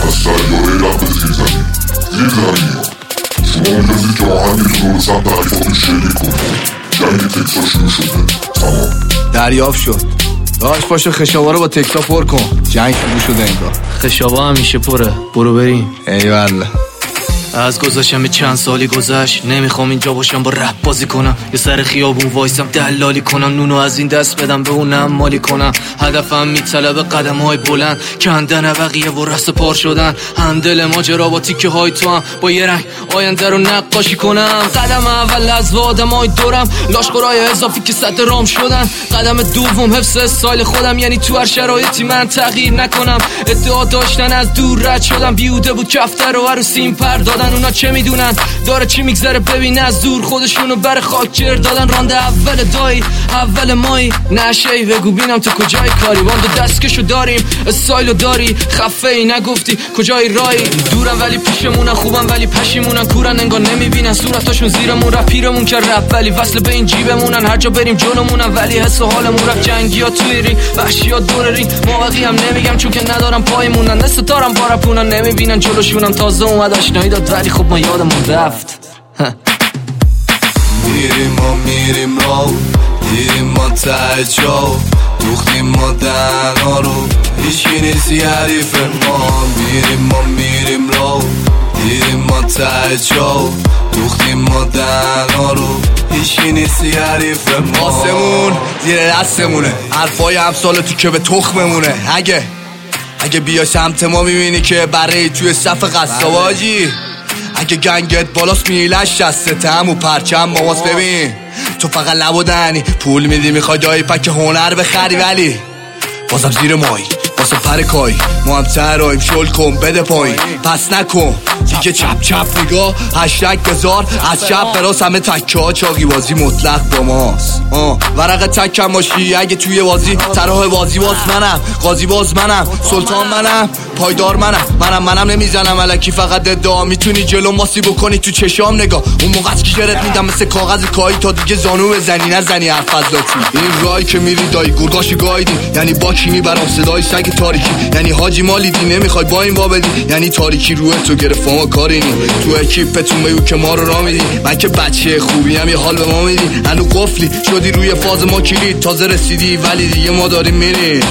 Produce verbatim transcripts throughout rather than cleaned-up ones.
از سیاره رب زیر زمین زیر زمینی ها شما مجازید که آهنگتون رو به سمت حریفاتون شلیک کنید. جنگ تکسا شروع شده. تمام دریافت شد. داشت باشه خشابا رو با تکسا پر کن. جنگ شروع شده انگار. خشابا همیشه پره. برو بریم. ایوالله. از گذاشتم چند سالی گذشت نمیخوام اینجا باشم با رپ بازی کنم یه سر خیابون وایسم دلالی کنم نونو از این دست بدم به اونم مالی کنم هدفم میطلبه قدم های بلند کندن بقیه و رس پار شدن هندل ماجرا با تیکه های تو هم با یه رنگ آینده رو نقاشی کنم قدم اول از آدم های دورم لاشقرای اضافی که سطح رام شدن قدم دوم حفظ استایل خودم یعنی تو هر شرایطی من تغییر نکنم ادعا داشتن از دور رد شدم بیوده بود کفتر و عروسیم پرداد اونا چه میدونن داره چی میگذره ببین از دور خودشونو بر خاک جر دادن رانده اول دایی اول مایی نشهی بگو بینم تو کجای کاری باند دستکشو داریم استایلو داری خفه ای نگفتی کجای رایی دورم ولی پیشمونن خوبم ولی پشیمونن کورن انگار نمیبینن صورتاشون زیرمون رپیرمون که رپ ولی وصل به این جیبمونن هر جا بریم جلومونن ولی حس و حالمون رفت جنگی ها توی رینگ وحشی ها دور رینگ موقعی هم نمیگم چون که ندارم پایمونن نستارم بارپونن نمیبینن جلوشونم تازه اومد آشنایی داد ولی خب ما یادمون رفت میریم ما میریم راو دیریم ما ته جاو دوختیم ما دهنا رو هیچی نیستی حریف ما میریم ما میریم راو دیریم ما ته جاو دوختیم ما دهنا رو هیچی نیستی حریف ما آسمون زیر دستمونه حرفای همسال تو که به تخممونه اگه اگه بیا سمت ما میبینی که برای توی صف قصاباجی اگه گنگت بالاست میلش دسته همو پرچم با ماست ببین تو فقط لب و دهنی پول میدی میخوای دایی پک هنر بخری ولی بازم زیر مایی واسه پر کای ما هم تراییم شل کن بده پایین پس نکن دیگه چپ چپ نگاه هشتگ بزار از چپ براس همه تکه ها چاقی بازی مطلق با ماست آه ورق تکم باشی اگه توی بازی طرح بازی باز منم قاضی باز منم سلطان منم پایدار منم منم منم نمیزنم الکی فقط ادعا میتونی جلو ماسی بکنی تو چشام نگاه اون موقع که گرت میدم مثل کاغذ کایی تا دیگه زانو بزنی نزنی حرف از لاتی این رای که میری دایی گرگاشی گایدی یعنی باکینی برام صدای سگ تاریکی یعنی حاجی مالیدی نمیخوای با این بابدی یعنی تاریکی روح تو گرفت ما کاری نی تو اکیپتون بگو که ما رو را میدی من که بچه خوبی هم یه حال به ما میدی هنو قفلی شدی روی فاز ما کلید تازه رسیدی ولی دیگه ما داریم میریم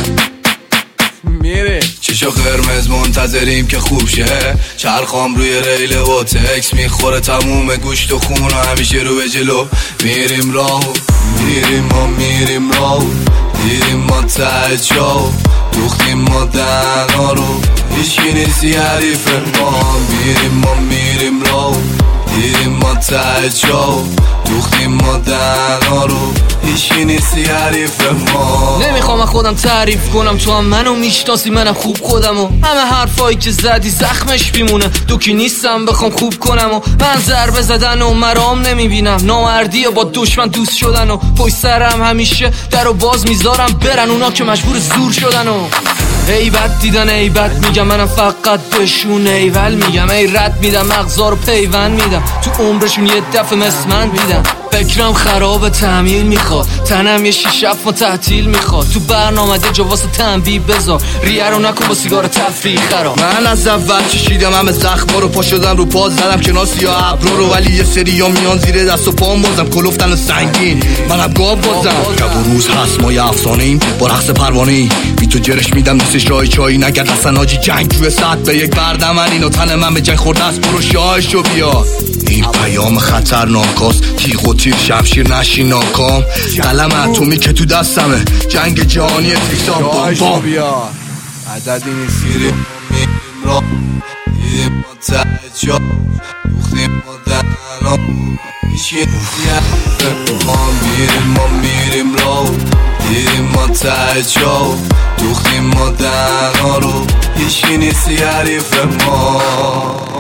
میره چشا قرمز منتظریم که خوب شه چرخام روی ریل و تکس میخوره تموم گوشت و خون و همیشه رو به جلو میریم راهو میریم ما میریم راهو دیریم ما ته جاو دوختیم ما دهنا رو هیچی نیستی حریف ما میریم ما میریم راهو دیریم ما ته جاو دوختیم ما دهنا رو هیچی نیستی حریف ما نمیخوام خودم تعریف کنم تو هم منو میشناسی منم خوب خودم و همه حرفایی که زدی زخمش بیمونه دوکی نیستم بخوام خوب کنم و من ضربه زدن و مرام نمیبینم نامردی و با دشمن دوست شدن و پشت سرم همیشه در و باز میذارم برن اونا که مجبور زور شدن و ایبت دیدن ایبت میگم منم فقط بهشون ایول میگم ای رد میدم مغزا رو پیوند میدم تو عمرشون یه دفعه مثل من دیدم فکرم خراب تعمیل میخواد تنم یه شیش هفت ما تعطیل میخواد تو برنامه ده جا واسه تنبیه بذار ریه رو نکن با سیگار تفریح خراب من از اول چشیدم همه زخما رو پا شدم رو پا زدم کنار سیاه ابرو رو ولی یه سری ها میان زیر دست و پام بازم کلفتن سنگین منم گاب بازم شب و روز هست ما یه افسانه ایم با رقص پروانه ای بی تو جرش میدم نیستش رای چایی نگرد اصلا آجی جنگ توی سطح به یک بردمن اینو تن من به جنگ خورده است برو شاهشو بیا این پیام خطرناکاست تیغ و تیر شمشیر نشی ناکام قلم اتمی که تو دستمه جنگ جهانی تکسان بام بام عددی نیست میریم را دیدیم ما ته جا دوختیم ما دهنا هیچی نیستی حریف ما میریم ما میریم را دیدیم ما ته جا دوختیم ما دهنا رو هیچی نیستی حریف ما